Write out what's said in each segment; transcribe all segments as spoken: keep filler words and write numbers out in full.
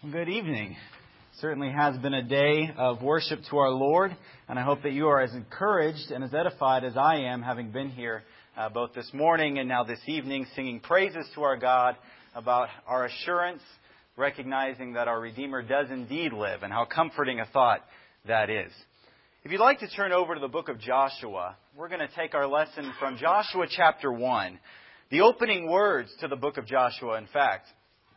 Good evening. Certainly has been a day of worship to our Lord, and I hope that you are as encouraged and as edified as I am, having been here uh, both this morning and now this evening, singing praises to our God about our assurance, recognizing that our Redeemer does indeed live, and how comforting a thought that is. If you'd like to turn over to the book of Joshua, we're going to take our lesson from Joshua chapter one, the opening words to the book of Joshua, in fact.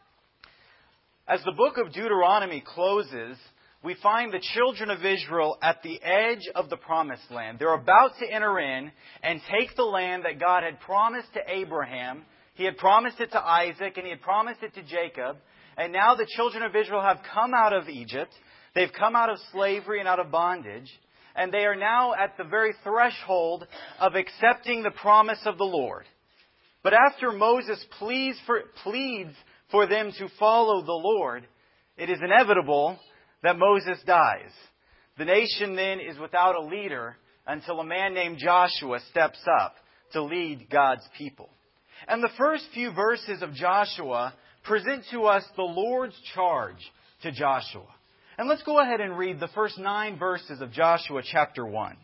As the book of Deuteronomy closes, we find the children of Israel at the edge of the promised land. They're about to enter in and take the land that God had promised to Abraham. He had promised it to Isaac and He had promised it to Jacob. And now the children of Israel have come out of Egypt. They've come out of slavery and out of bondage. And they are now at the very threshold of accepting the promise of the Lord. But after Moses pleads for, pleads for them to follow the Lord, it is inevitable that Moses dies. The nation then is without a leader until a man named Joshua steps up to lead God's people. And the first few verses of Joshua present to us the Lord's charge to Joshua. And let's go ahead and read the first nine verses of Joshua chapter one.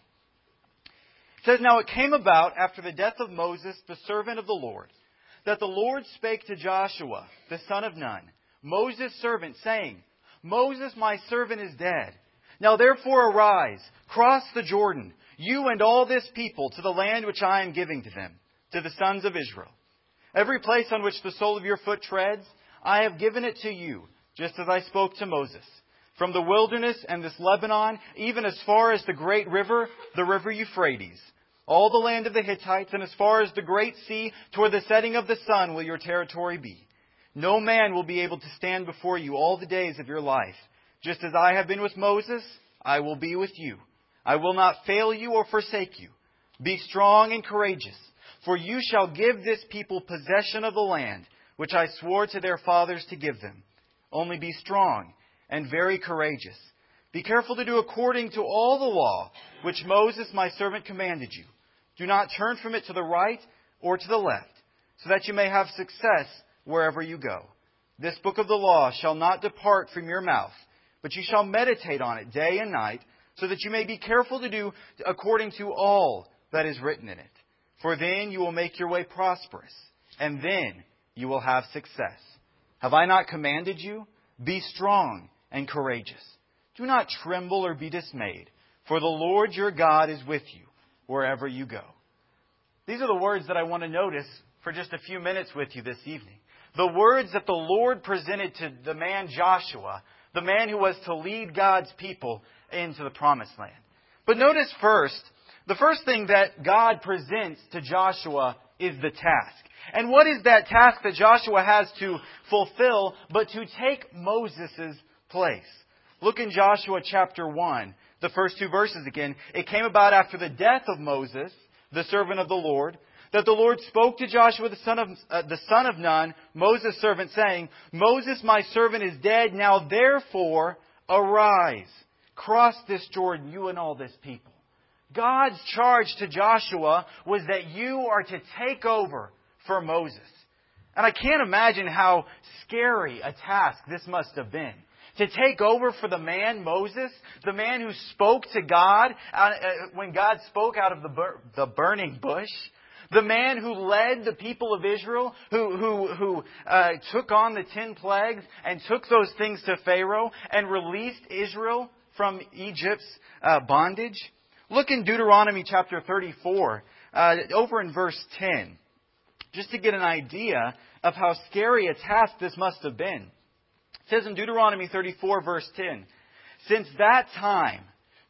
It says, "Now it came about after the death of Moses, the servant of the Lord, that the Lord spake to Joshua, the son of Nun, Moses' servant, saying, Moses, my servant, is dead. Now therefore arise, cross the Jordan, you and all this people, to the land which I am giving to them, to the sons of Israel. Every place on which the sole of your foot treads, I have given it to you, just as I spoke to Moses. From the wilderness and this Lebanon, even as far as the great river, the river Euphrates, all the land of the Hittites, and as far as the great sea, toward the setting of the sun will your territory be. No man will be able to stand before you all the days of your life. Just as I have been with Moses, I will be with you. I will not fail you or forsake you. Be strong and courageous, for you shall give this people possession of the land, which I swore to their fathers to give them. Only be strong and very courageous. Be careful to do according to all the law, which Moses my servant commanded you. Do not turn from it to the right or to the left, so that you may have success wherever you go. This book of the law shall not depart from your mouth, but you shall meditate on it day and night, so that you may be careful to do according to all that is written in it. For then you will make your way prosperous, and then you will have success. Have I not commanded you? Be strong and courageous. Do not tremble or be dismayed, for the Lord your God is with you wherever you go." These are the words that I want to notice for just a few minutes with you this evening. The words that the Lord presented to the man Joshua, the man who was to lead God's people into the promised land. But notice first, the first thing that God presents to Joshua is the task. And what is that task that Joshua has to fulfill but to take Moses' place? Look in Joshua chapter one, the first two verses again. "It came about after the death of Moses, the servant of the Lord, that the Lord spoke to Joshua the son of uh, the son of Nun, Moses' servant, saying, Moses my servant is dead. Now therefore arise, cross this Jordan, you and all this people." God's charge to Joshua was that you are to take over for Moses. And I can't imagine how scary a task this must have been. To take over for the man, Moses, the man who spoke to God uh, when God spoke out of the, bur- the burning bush. The man who led the people of Israel, who, who, who uh, took on the ten plagues and took those things to Pharaoh and released Israel from Egypt's uh, bondage. Look in Deuteronomy chapter thirty-four, uh, over in verse ten, just to get an idea of how scary a task this must have been. It says in Deuteronomy thirty-four, verse ten, "Since that time,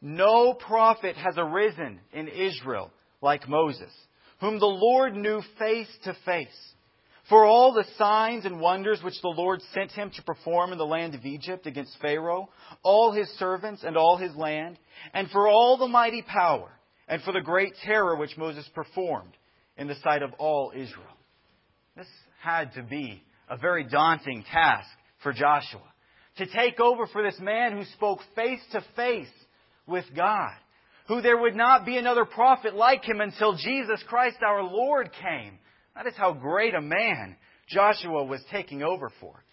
no prophet has arisen in Israel like Moses, whom the Lord knew face to face. For all the signs and wonders which the Lord sent him to perform in the land of Egypt against Pharaoh, all his servants and all his land, and for all the mighty power, and for the great terror which Moses performed in the sight of all Israel." This had to be a very daunting task for Joshua, to take over for this man who spoke face to face with God, who there would not be another prophet like him until Jesus Christ our Lord came. That is how great a man Joshua was taking over for.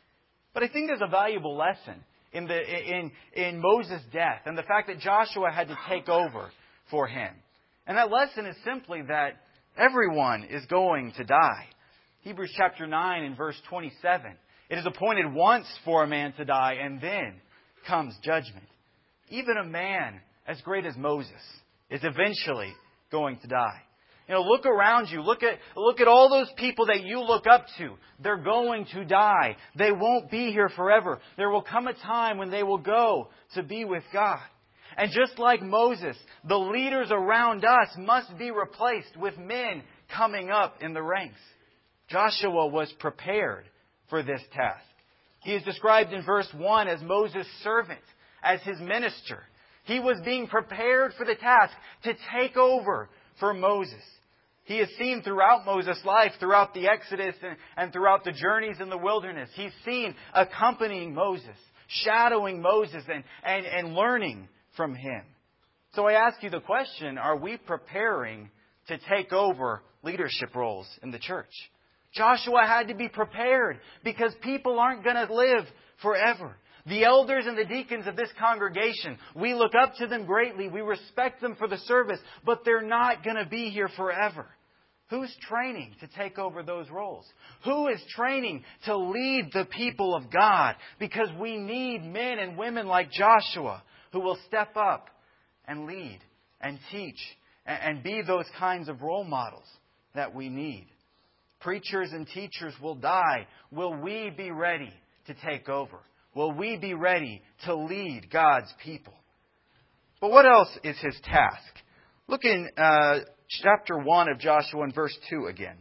But I think there's a valuable lesson in the in in Moses' death and the fact that Joshua had to take over for him. And that lesson is simply that everyone is going to die. Hebrews chapter nine and verse twenty-seven. It is appointed once for a man to die, and then comes judgment. Even a man as great as Moses is eventually going to die. You know, look around you. Look at, look at all those people that you look up to. They're going to die. They won't be here forever. There will come a time when they will go to be with God. And just like Moses, the leaders around us must be replaced with men coming up in the ranks. Joshua was prepared for this task. He is described in verse one as Moses' servant, as his minister. He was being prepared for the task to take over for Moses. He is seen throughout Moses' life, throughout the Exodus and, and throughout the journeys in the wilderness. He's seen accompanying Moses, shadowing Moses and, and, and learning from him. So I ask you the question, are we preparing to take over leadership roles in the church? Joshua had to be prepared because people aren't going to live forever. The elders and the deacons of this congregation, we look up to them greatly. We respect them for the service, but they're not going to be here forever. Who's training to take over those roles? Who is training to lead the people of God? Because we need men and women like Joshua who will step up and lead and teach and be those kinds of role models that we need. Preachers and teachers will die. Will we be ready to take over? Will we be ready to lead God's people? But what else is his task? Look in uh, chapter one of Joshua and verse two again.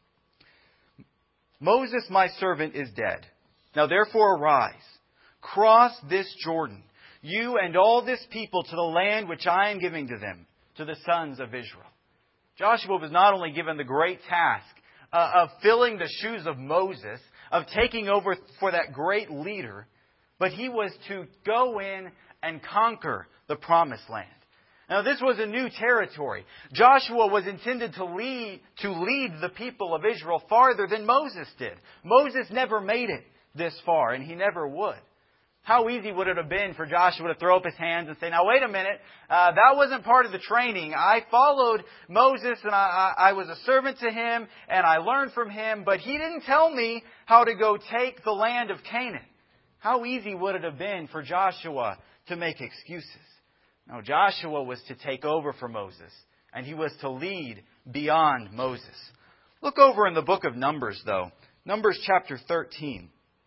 Moses, my servant, is dead. Now therefore arise, cross this Jordan, you and all this people, to the land which I am giving to them, to the sons of Israel. Joshua was not only given the great task uh, of filling the shoes of Moses, of taking over for that great leader, but he was to go in and conquer the promised land. Now this was a new territory. Joshua was intended to lead, to lead the people of Israel farther than Moses did. Moses never made it this far, and he never would. How easy would it have been for Joshua to throw up his hands and say, now wait a minute, uh, that wasn't part of the training. I followed Moses and I, I, I was a servant to him and I learned from him, but he didn't tell me how to go take the land of Canaan. How easy would it have been for Joshua to make excuses? No, Joshua was to take over for Moses, and he was to lead beyond Moses. Look over in the book of Numbers, though. Numbers chapter thirteen.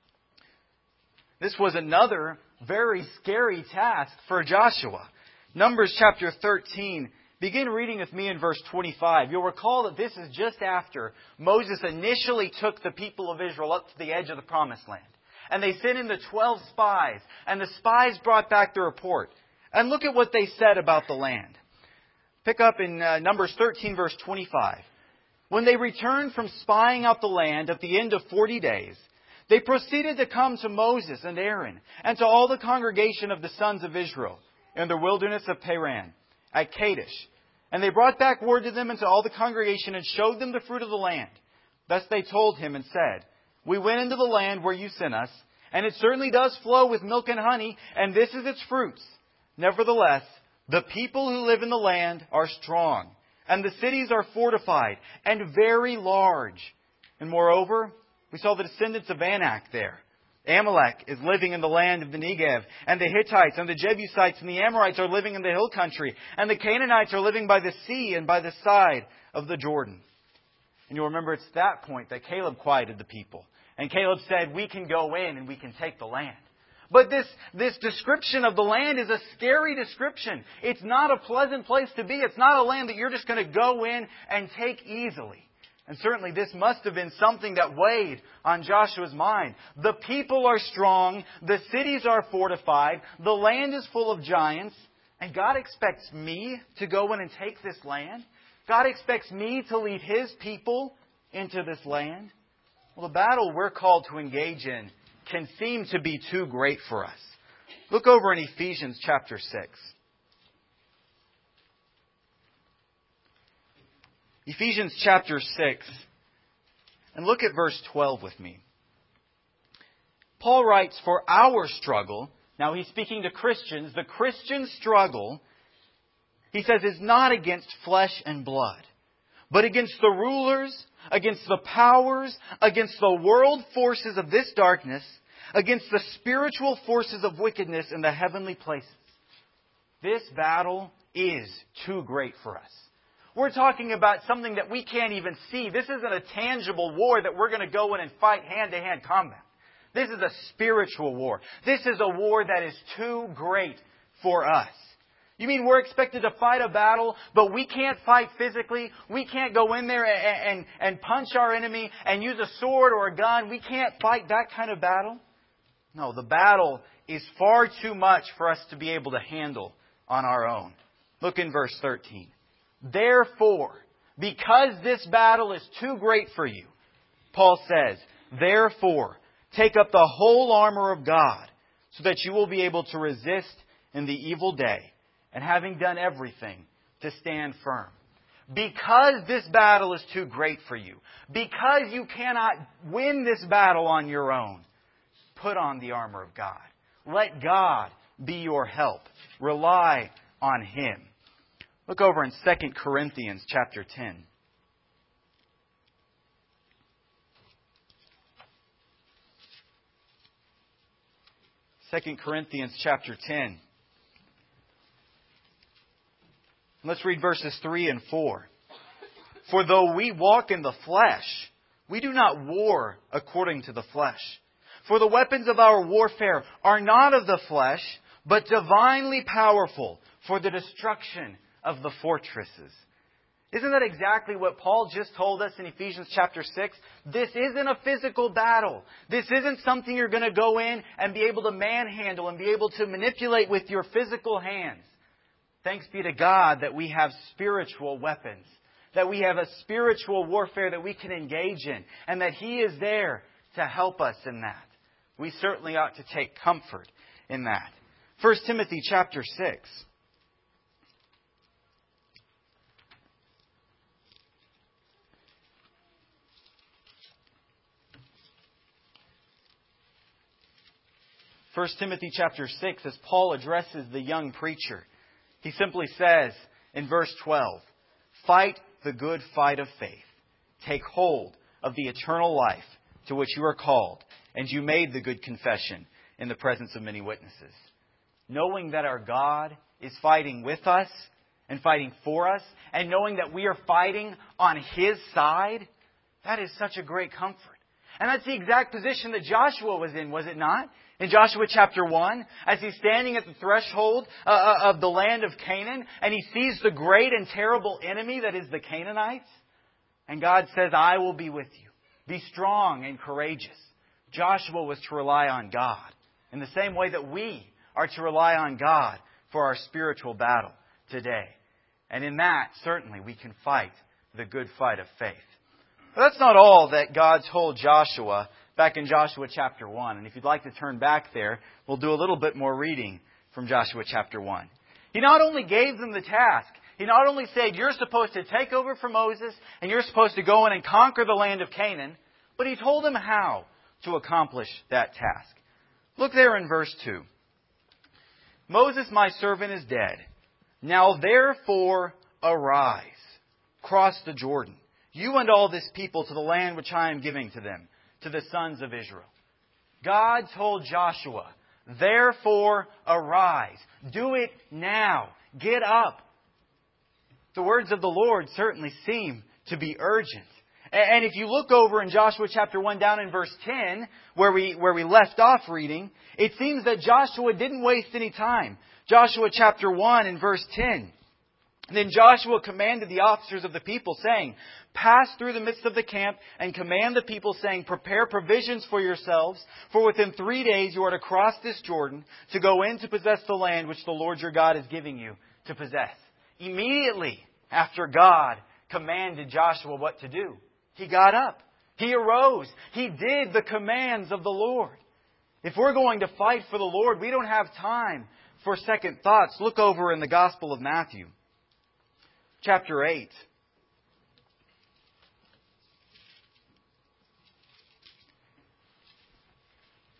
This was another very scary task for Joshua. Numbers chapter thirteen. Begin reading with me in verse twenty-five. You'll recall that this is just after Moses initially took the people of Israel up to the edge of the promised land. And they sent in the twelve spies. And the spies brought back the report. And look at what they said about the land. Pick up in uh, Numbers thirteen, verse twenty-five. When they returned from spying out the land at the end of forty days, they proceeded to come to Moses and Aaron and to all the congregation of the sons of Israel in the wilderness of Paran at Kadesh. And they brought back word to them and to all the congregation and showed them the fruit of the land. Thus they told him and said, we went into the land where you sent us, and it certainly does flow with milk and honey, and this is its fruits. Nevertheless, the people who live in the land are strong, and the cities are fortified and very large. And moreover, we saw the descendants of Anak there. Amalek is living in the land of the Negev, and the Hittites and the Jebusites and the Amorites are living in the hill country, and the Canaanites are living by the sea and by the side of the Jordan. And you'll remember it's that point that Caleb quieted the people. And Caleb said, we can go in and we can take the land. But this, this description of the land is a scary description. It's not a pleasant place to be. It's not a land that you're just going to go in and take easily. And certainly this must have been something that weighed on Joshua's mind. The people are strong. The cities are fortified. The land is full of giants. And God expects me to go in and take this land? God expects me to lead His people into this land? Well, the battle we're called to engage in can seem to be too great for us. Look over in Ephesians chapter six. Ephesians chapter six. And look at verse twelve with me. Paul writes, for our struggle, now he's speaking to Christians, the Christian struggle, he says, is not against flesh and blood, but against the rulers, against the powers, against the world forces of this darkness, against the spiritual forces of wickedness in the heavenly places. This battle is too great for us. We're talking about something that we can't even see. This isn't a tangible war that we're going to go in and fight hand-to-hand combat. This is a spiritual war. This is a war that is too great for us. You mean we're expected to fight a battle, but we can't fight physically? We can't go in there and, and, and punch our enemy and use a sword or a gun? We can't fight that kind of battle? No, the battle is far too much for us to be able to handle on our own. Look in verse thirteen. Therefore, because this battle is too great for you, Paul says, therefore, take up the whole armor of God so that you will be able to resist in the evil day, and having done everything, to stand firm. Because this battle is too great for you, because you cannot win this battle on your own, put on the armor of God. Let God be your help. Rely on Him. Look over in Second Corinthians chapter ten. Second Corinthians chapter ten. Let's read verses three and four. For though we walk in the flesh, we do not war according to the flesh. For the weapons of our warfare are not of the flesh, but divinely powerful for the destruction of the fortresses. Isn't that exactly what Paul just told us in Ephesians chapter six? This isn't a physical battle. This isn't something you're going to go in and be able to manhandle and be able to manipulate with your physical hands. Thanks be to God that we have spiritual weapons, that we have a spiritual warfare that we can engage in, and that He is there to help us in that. We certainly ought to take comfort in that. First Timothy chapter six. First Timothy chapter six, as Paul addresses the young preacher, he simply says in verse twelve, fight the good fight of faith. Take hold of the eternal life to which you are called, and you made the good confession in the presence of many witnesses. Knowing that our God is fighting with us and fighting for us, and knowing that we are fighting on His side, that is such a great comfort. And that's the exact position that Joshua was in, was it not? In Joshua chapter one, as he's standing at the threshold uh, of the land of Canaan, and he sees the great and terrible enemy that is the Canaanites, and God says, I will be with you. Be strong and courageous. Joshua was to rely on God in the same way that we are to rely on God for our spiritual battle today. And in that, certainly, we can fight the good fight of faith. But that's not all that God told Joshua back in Joshua chapter one. And if you'd like to turn back there, we'll do a little bit more reading from Joshua chapter one. He not only gave them the task, He not only said, you're supposed to take over from Moses, and you're supposed to go in and conquer the land of Canaan, but He told them how to accomplish that task. Look there in verse two. Moses, my servant, is dead. Now therefore arise, cross the Jordan, you and all this people, to the land which I am giving to them, to the sons of Israel. God told Joshua, therefore arise. Do it now. Get up. The words of the Lord certainly seem to be urgent. And if you look over in Joshua chapter one down in verse ten, where we, where we left off reading, it seems that Joshua didn't waste any time. Joshua chapter one and verse ten. Then Joshua commanded the officers of the people, saying, pass through the midst of the camp and command the people, saying, prepare provisions for yourselves, for within three days you are to cross this Jordan to go in to possess the land which the Lord your God is giving you to possess. Immediately after God commanded Joshua what to do, he got up. He arose. He did the commands of the Lord. If we're going to fight for the Lord, we don't have time for second thoughts. Look over in the Gospel of Matthew, chapter eight.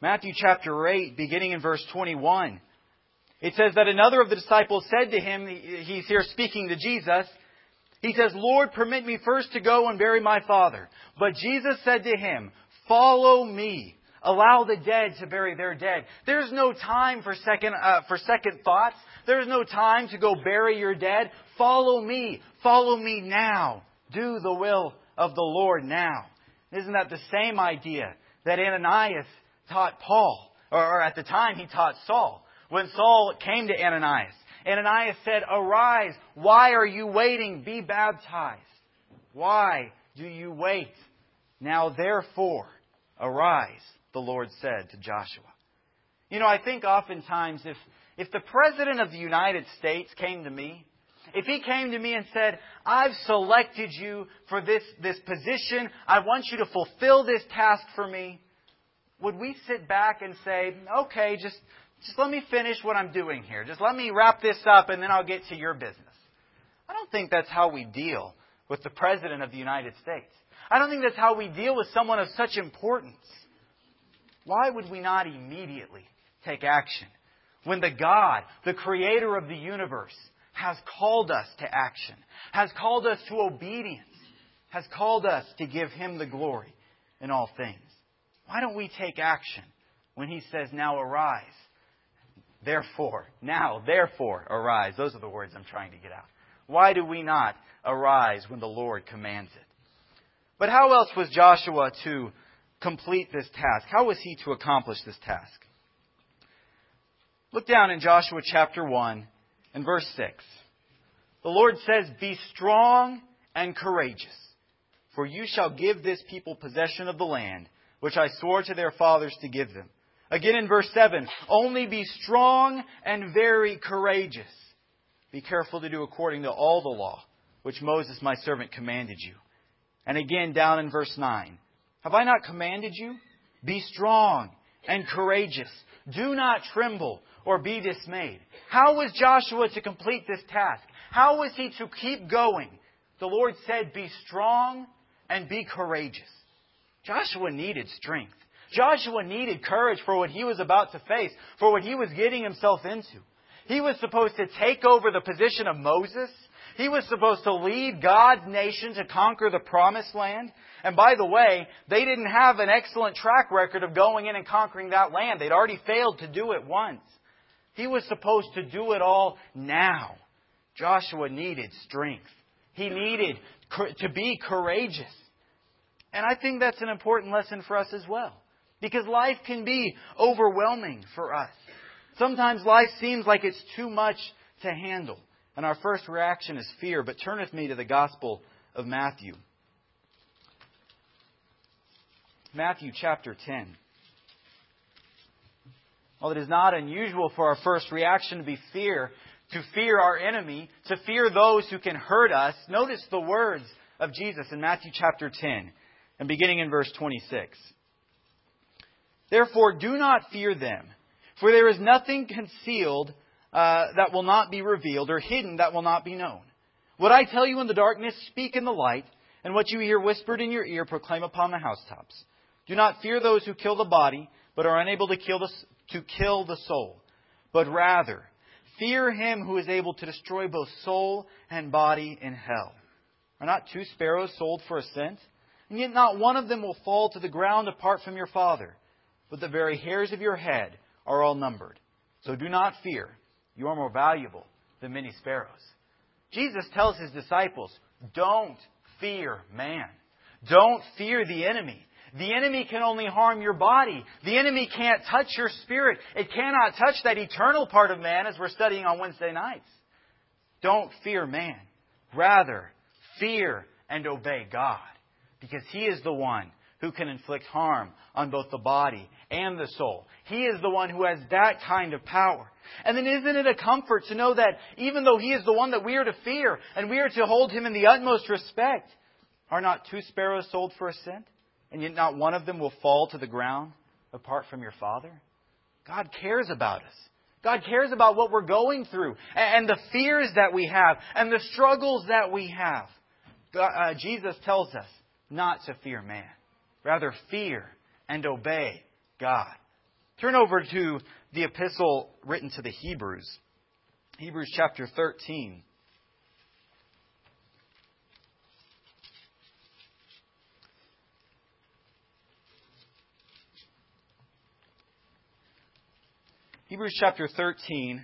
Matthew chapter eight, beginning in verse twenty-one. It says that another of the disciples said to him, he's here speaking to Jesus, he says, "Lord, permit me first to go and bury my father." But Jesus said to him, "Follow me. Allow the dead to bury their dead." There's no time for second uh, for second thoughts. There's no time to go bury your dead. Follow me. Follow me now. Do the will of the Lord now. Isn't that the same idea that Ananias taught Paul? Or at the time he taught Saul. When Saul came to Ananias, Ananias said, "Arise. Why are you waiting? Be baptized." Why do you wait? Now therefore, arise, the Lord said to Joshua. You know, I think oftentimes if, if the President of the United States came to me, if he came to me and said, "I've selected you for this, this position, I want you to fulfill this task for me," would we sit back and say, "Okay, just, just let me finish what I'm doing here. Just let me wrap this up and then I'll get to your business"? I don't think that's how we deal with the President of the United States. I don't think that's how we deal with someone of such importance. Why would we not immediately take action when the God, the Creator of the universe, has called us to action, has called us to obedience, has called us to give Him the glory in all things? Why don't we take action when He says, "Now arise"? Therefore, now, therefore, arise. Those are the words I'm trying to get out. Why do we not arise when the Lord commands it? But how else was Joshua to complete this task? How was he to accomplish this task? Look down in Joshua chapter one and verse six. The Lord says, "Be strong and courageous, for you shall give this people possession of the land, which I swore to their fathers to give them." Again in verse seven, "Only be strong and very courageous. Be careful to do according to all the law, which Moses my servant commanded you." And again down in verse nine, "Have I not commanded you? Be strong and courageous. Do not tremble or be dismayed." How was Joshua to complete this task? How was he to keep going? The Lord said, "Be strong and be courageous." Joshua needed strength. Joshua needed courage for what he was about to face, for what he was getting himself into. He was supposed to take over the position of Moses. He was supposed to lead God's nation to conquer the Promised Land. And by the way, they didn't have an excellent track record of going in and conquering that land. They'd already failed to do it once. He was supposed to do it all now. Joshua needed strength. He needed to be courageous. And I think that's an important lesson for us as well. Because life can be overwhelming for us. Sometimes life seems like it's too much to handle. And our first reaction is fear. But turn with me to the Gospel of Matthew. Matthew chapter ten. Well, it is not unusual for our first reaction to be fear, to fear our enemy, to fear those who can hurt us. Notice the words of Jesus in Matthew chapter ten, and beginning in verse twenty-six. "Therefore do not fear them, for there is nothing concealed uh, that will not be revealed, or hidden that will not be known. What I tell you in the darkness, speak in the light, and what you hear whispered in your ear, proclaim upon the housetops. Do not fear those who kill the body, but are unable to kill the, to kill the soul. But rather, fear Him who is able to destroy both soul and body in hell. Are not two sparrows sold for a cent? And yet not one of them will fall to the ground apart from your Father. But the very hairs of your head are all numbered. So do not fear. You are more valuable than many sparrows." Jesus tells His disciples, don't fear man. Don't fear the enemy. The enemy can only harm your body. The enemy can't touch your spirit. It cannot touch that eternal part of man, as we're studying on Wednesday nights. Don't fear man. Rather, fear and obey God. Because He is the one who can inflict harm on both the body and the soul. He is the one who has that kind of power. And then isn't it a comfort to know that even though He is the one that we are to fear and we are to hold Him in the utmost respect, are not two sparrows sold for a cent? And yet not one of them will fall to the ground apart from your Father? God cares about us. God cares about what we're going through and the fears that we have and the struggles that we have. God, uh, Jesus tells us not to fear man. Rather, fear and obey God. Turn over to the epistle written to the Hebrews. Hebrews chapter thirteen. Hebrews chapter thirteen.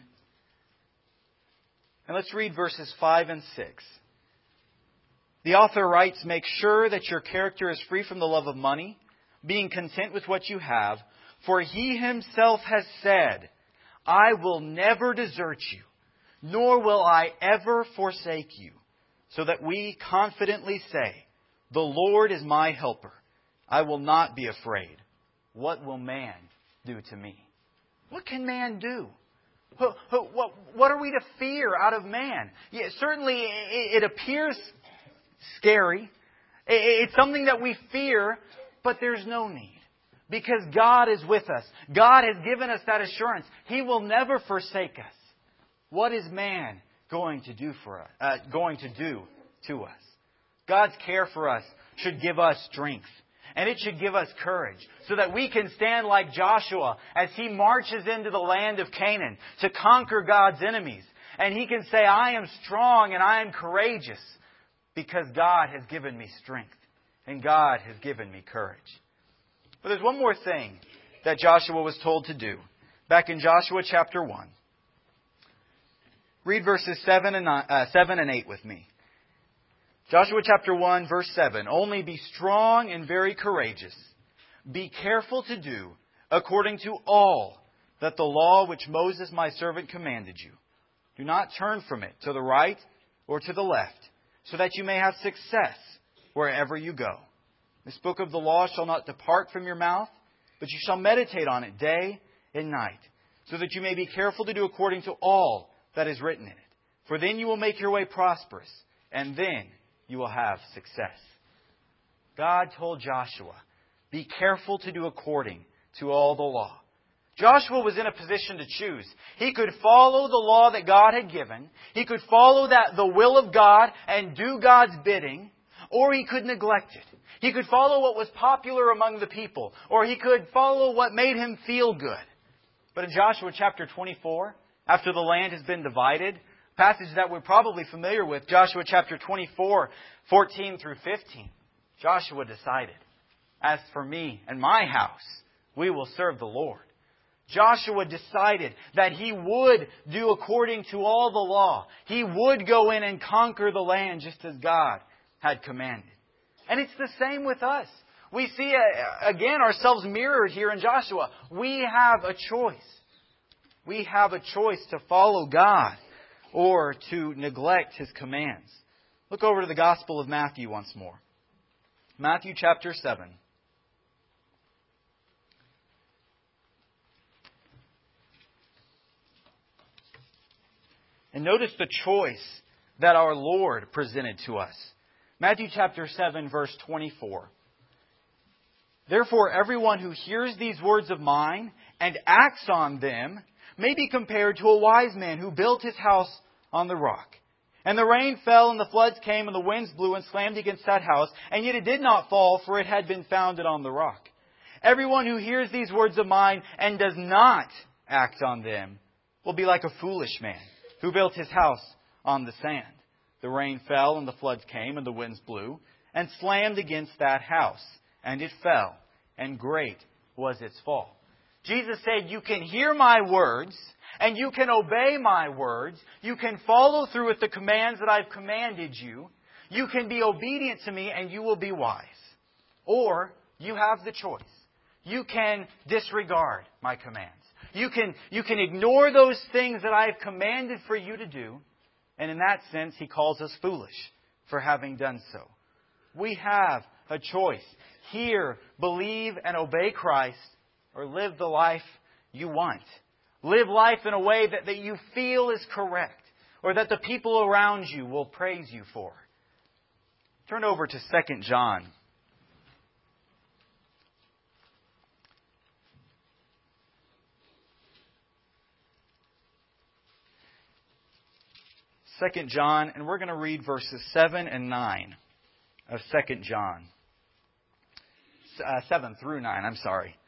And let's read verses five and six. The author writes, "Make sure that your character is free from the love of money, being content with what you have. For He Himself has said, I will never desert you, nor will I ever forsake you. So that we confidently say, the Lord is my helper. I will not be afraid. What will man do to me?" What can man do? What, what are we to fear out of man? Yeah, certainly it appears scary. It's something that we fear, but there's no need. Because God is with us. God has given us that assurance. He will never forsake us. What is man going to do for us? Uh, going to do to us? God's care for us should give us strength. And it should give us courage so that we can stand like Joshua as he marches into the land of Canaan to conquer God's enemies. And he can say, I am strong and I am courageous because God has given me strength and God has given me courage. But there's one more thing that Joshua was told to do. Back in Joshua chapter one. Read verses seven and, nine, uh, seven and eight with me. Joshua chapter one, verse seven. "Only be strong and very courageous. Be careful to do according to all that the law which Moses my servant commanded you. Do not turn from it to the right or to the left, so that you may have success wherever you go. This book of the law shall not depart from your mouth, but you shall meditate on it day and night, so that you may be careful to do according to all that is written in it. For then you will make your way prosperous, and then you will have success." God told Joshua, be careful to do according to all the law. Joshua was in a position to choose. He could follow the law that God had given. He could follow that the will of God and do God's bidding, or he could neglect it. He could follow what was popular among the people, or he could follow what made him feel good. But in Joshua chapter twenty-four, after the land has been divided, passage that we're probably familiar with, Joshua chapter twenty-four, fourteen through fifteen. Joshua decided, as for me and my house, we will serve the Lord. Joshua decided that he would do according to all the law. He would go in and conquer the land just as God had commanded. And it's the same with us. We see, again, ourselves mirrored here in Joshua. We have a choice. We have a choice to follow God or to neglect His commands. Look over to the Gospel of Matthew once more. Matthew chapter seven. And notice the choice that our Lord presented to us. Matthew chapter seven, verse twenty-four. "Therefore, everyone who hears these words of mine and acts on them may be compared to a wise man who built his house on the rock. And the rain fell, and the floods came, and the winds blew and slammed against that house, and yet it did not fall, for it had been founded on the rock. Everyone who hears these words of mine and does not act on them will be like a foolish man who built his house on the sand. The rain fell, and the floods came, and the winds blew, and slammed against that house, and it fell, and great was its fall." Jesus said, you can hear my words, and you can obey my words. You can follow through with the commands that I've commanded you. You can be obedient to me, and you will be wise. Or you have the choice. You can disregard my commands. You can, you can ignore those things that I have commanded for you to do. And in that sense, He calls us foolish for having done so. We have a choice. Hear, believe, and obey Christ, or live the life you want. Live life in a way that, that you feel is correct, or that the people around you will praise you for. Turn over to Second John. Second John, and we're going to read verses seven and nine of Second John. Uh, seven through nine, I'm sorry.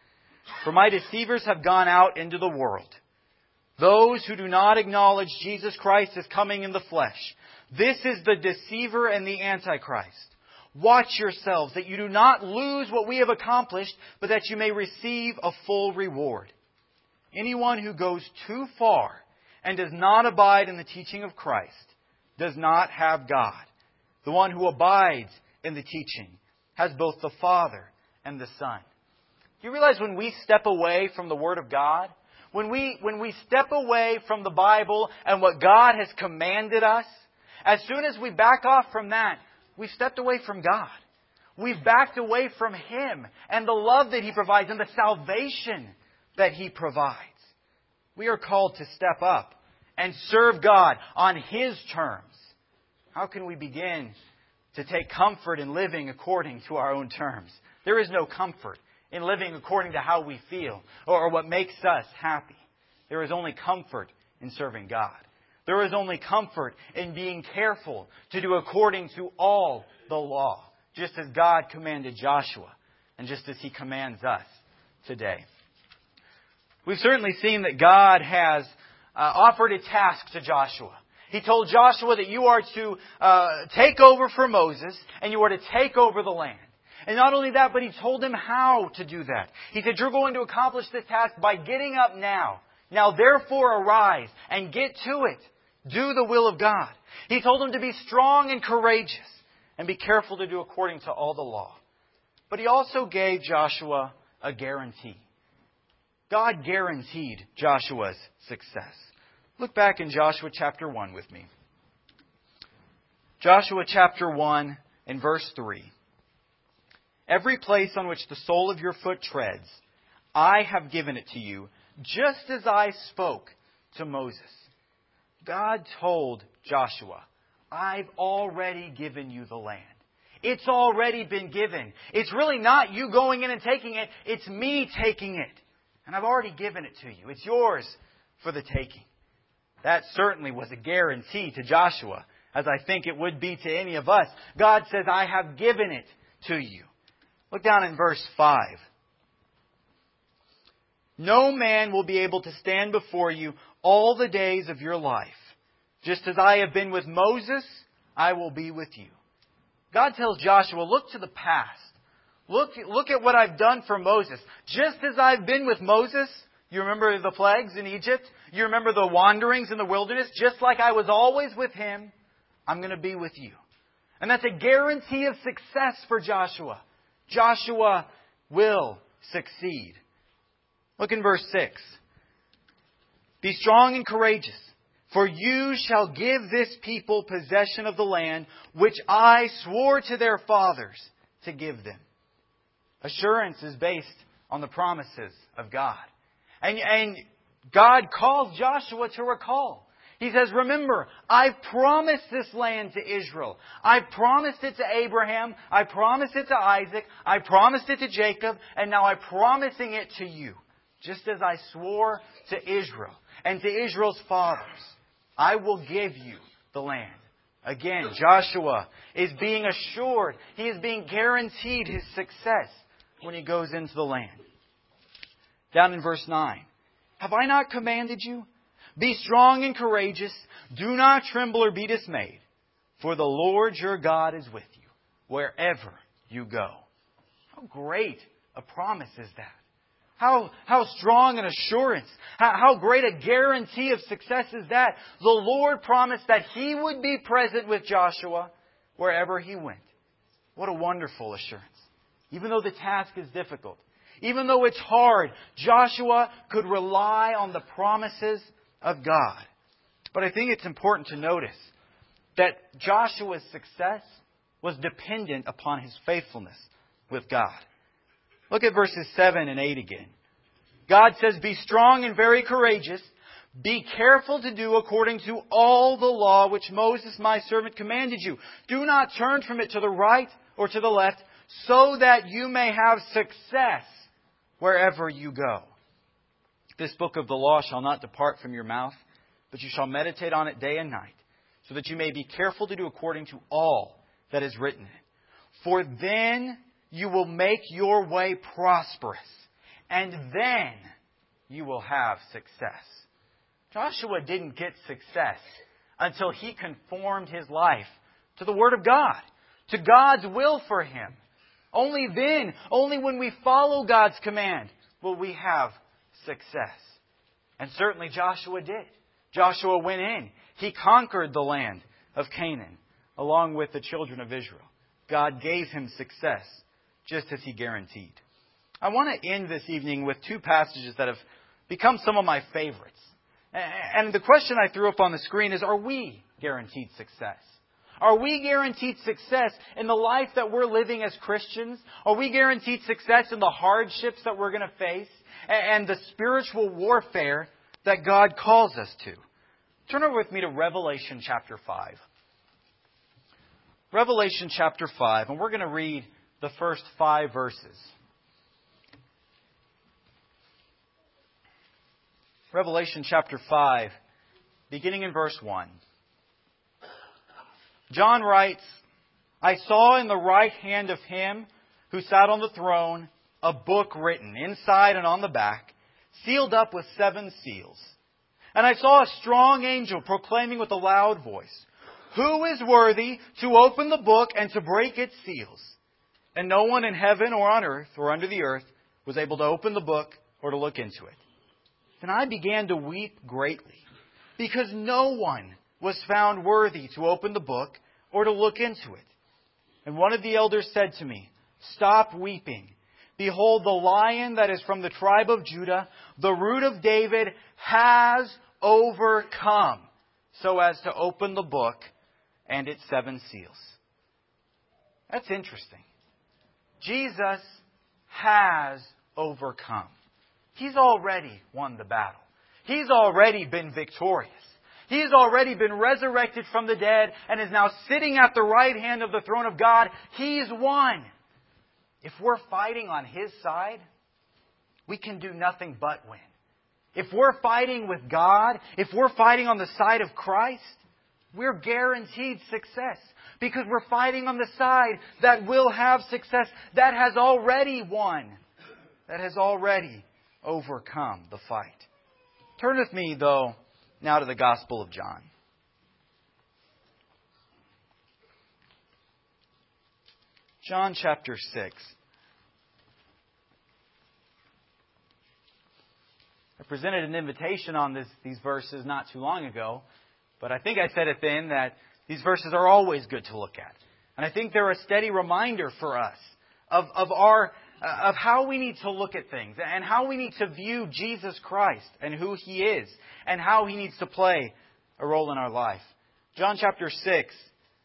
For my deceivers have gone out into the world, those who do not acknowledge Jesus Christ as coming in the flesh. This is the deceiver and the Antichrist. Watch yourselves that you do not lose what we have accomplished, but that you may receive a full reward. Anyone who goes too far and does not abide in the teaching of Christ does not have God. The one who abides in the teaching has both the Father and the Son. Do you realize when we step away from the Word of God, when we, when we step away from the Bible and what God has commanded us, as soon as we back off from that, we've stepped away from God. We've backed away from Him and the love that He provides and the salvation that He provides. We are called to step up and serve God on His terms. How can we begin to take comfort in living according to our own terms? There is no comfort in living according to how we feel or what makes us happy. There is only comfort in serving God. There is only comfort in being careful to do according to all the law, just as God commanded Joshua and just as He commands us today. We've certainly seen that God has uh, offered a task to Joshua. He told Joshua that you are to uh, take over for Moses and you are to take over the land. And not only that, but He told him how to do that. He said, you're going to accomplish this task by getting up now. Now therefore arise and get to it. Do the will of God. He told him to be strong and courageous and be careful to do according to all the law. But He also gave Joshua a guarantee. God guaranteed Joshua's success. Look back in Joshua chapter one with me. Joshua chapter one and verse three. Every place on which the sole of your foot treads, I have given it to you, just as I spoke to Moses. God told Joshua, I've already given you the land. It's already been given. It's really not you going in and taking it. It's me taking it. And I've already given it to you. It's yours for the taking. That certainly was a guarantee to Joshua, as I think it would be to any of us. God says, I have given it to you. Look down in verse five. No man will be able to stand before you all the days of your life. Just as I have been with Moses, I will be with you. God tells Joshua, look to the past. Look, look at what I've done for Moses. Just as I've been with Moses, you remember the plagues in Egypt? You remember the wanderings in the wilderness? Just like I was always with him, I'm going to be with you. And that's a guarantee of success for Joshua. Joshua will succeed. Look in verse six. Be strong and courageous, for you shall give this people possession of the land which I swore to their fathers to give them. Assurance is based on the promises of God. And, and God calls Joshua to recall. He says, remember, I've promised this land to Israel. I've promised it to Abraham. I promised it to Isaac. I promised it to Jacob. And now I'm promising it to you. Just as I swore to Israel and to Israel's fathers, I will give you the land. Again, Joshua is being assured. He is being guaranteed his success when he goes into the land. Down in verse nine. Have I not commanded you? Be strong and courageous. Do not tremble or be dismayed. For the Lord your God is with you wherever you go. How great a promise is that? How, how strong an assurance. How, how great a guarantee of success is that? The Lord promised that He would be present with Joshua wherever he went. What a wonderful assurance. Even though the task is difficult, even though it's hard, Joshua could rely on the promises of God. But I think it's important to notice that Joshua's success was dependent upon his faithfulness with God. Look at verses seven and eight again. God says, be strong and very courageous. Be careful to do according to all the law which Moses my servant commanded you. Do not turn from it to the right or to the left, so that you may have success wherever you go. This book of the law shall not depart from your mouth, but you shall meditate on it day and night, so that you may be careful to do according to all that is written in it. For then you will make your way prosperous, and then you will have success. Joshua didn't get success until he conformed his life to the Word of God, to God's will for him. Only then, only when we follow God's command, will we have success. And certainly Joshua did. Joshua went in. He conquered the land of Canaan along with the children of Israel. God gave him success, just as He guaranteed. I want to end this evening with two passages that have become some of my favorites. And the question I threw up on the screen is, are we guaranteed success? Are we guaranteed success in the life that we're living as Christians? Are we guaranteed success in the hardships that we're going to face and the spiritual warfare that God calls us to? Turn over with me to Revelation chapter five. Revelation chapter five, and we're going to read the first five verses. Revelation chapter five, beginning in verse one. John writes, I saw in the right hand of Him who sat on the throne a book written, inside and on the back, sealed up with seven seals. And I saw a strong angel proclaiming with a loud voice, Who is worthy to open the book and to break its seals? And no one in heaven or on earth or under the earth was able to open the book or to look into it. Then I began to weep greatly, because no one was found worthy to open the book or to look into it. And one of the elders said to me, Stop weeping. Behold, the Lion that is from the tribe of Judah, the Root of David, has overcome, so as to open the book and its seven seals. That's interesting. Jesus has overcome. He's already won the battle. He's already been victorious. He's already been resurrected from the dead and is now sitting at the right hand of the throne of God. He's won. If we're fighting on His side, we can do nothing but win. If we're fighting with God, if we're fighting on the side of Christ, we're guaranteed success. Because we're fighting on the side that will have success, that has already won, that has already overcome the fight. Turn with me, though, now to the Gospel of John. John chapter six. I presented an invitation on this, these verses not too long ago, but I think I said it then that these verses are always good to look at. And I think they're a steady reminder for us of, of, our, uh, of how we need to look at things and how we need to view Jesus Christ and who He is and how He needs to play a role in our life. John chapter six.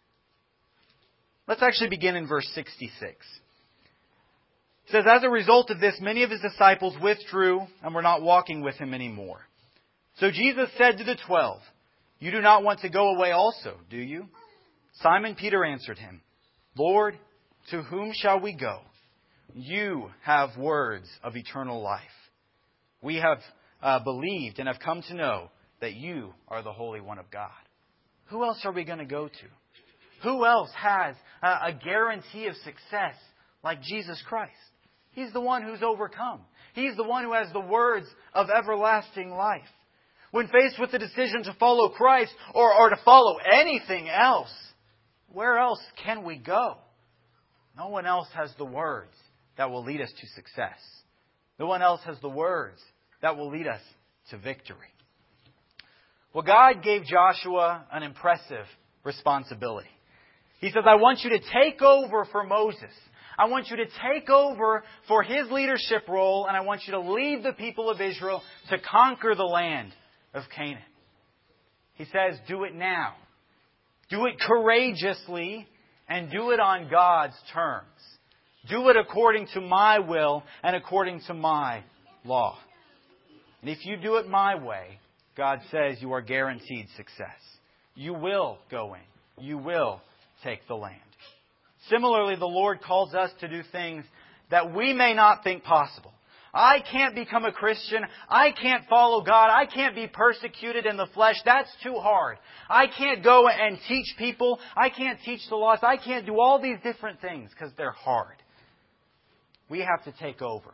Let's actually begin in verse sixty-six. It says, As a result of this, many of His disciples withdrew and were not walking with Him anymore. So Jesus said to the twelve, You do not want to go away also, do you? Simon Peter answered Him, Lord, to whom shall we go? You have words of eternal life. We have uh, believed and have come to know that You are the Holy One of God. Who else are we going to go to? Who else has uh, a guarantee of success like Jesus Christ? He's the one who's overcome. He's the one who has the words of everlasting life. When faced with the decision to follow Christ or, or to follow anything else, where else can we go? No one else has the words that will lead us to success. No one else has the words that will lead us to victory. Well, God gave Joshua an impressive responsibility. He says, I want you to take over for Moses. I want you to take over for his leadership role, and I want you to lead the people of Israel to conquer the land of Canaan. He says, do it now. Do it courageously and do it on God's terms. Do it according to my will and according to my law. And if you do it my way, God says you are guaranteed success. You will go in. You will take the land. Similarly, the Lord calls us to do things that we may not think possible. I can't become a Christian. I can't follow God. I can't be persecuted in the flesh. That's too hard. I can't go and teach people. I can't teach the lost. I can't do all these different things because they're hard. We have to take over for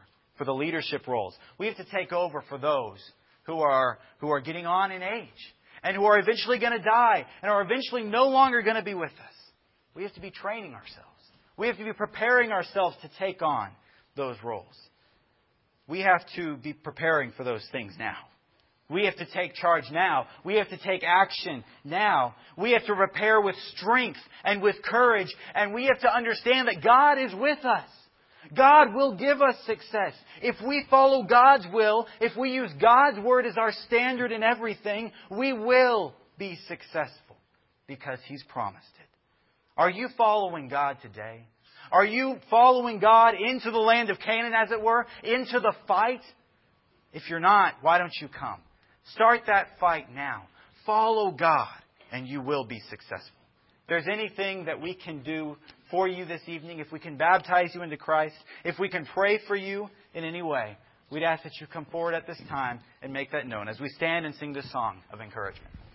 for the leadership roles. We have to take over for those who are, who are getting on in age and who are eventually going to die and are eventually no longer going to be with us. We have to be training ourselves. We have to be preparing ourselves to take on those roles. We have to be preparing for those things now. We have to take charge now. We have to take action now. We have to prepare with strength and with courage. And we have to understand that God is with us. God will give us success. If we follow God's will, if we use God's Word as our standard in everything, we will be successful because He's promised it. Are you following God today? Are you following God into the land of Canaan, as it were, into the fight? If you're not, why don't you come? Start that fight now. Follow God, and you will be successful. If there's anything that we can do for you this evening, if we can baptize you into Christ, if we can pray for you in any way, we'd ask that you come forward at this time and make that known as we stand and sing this song of encouragement.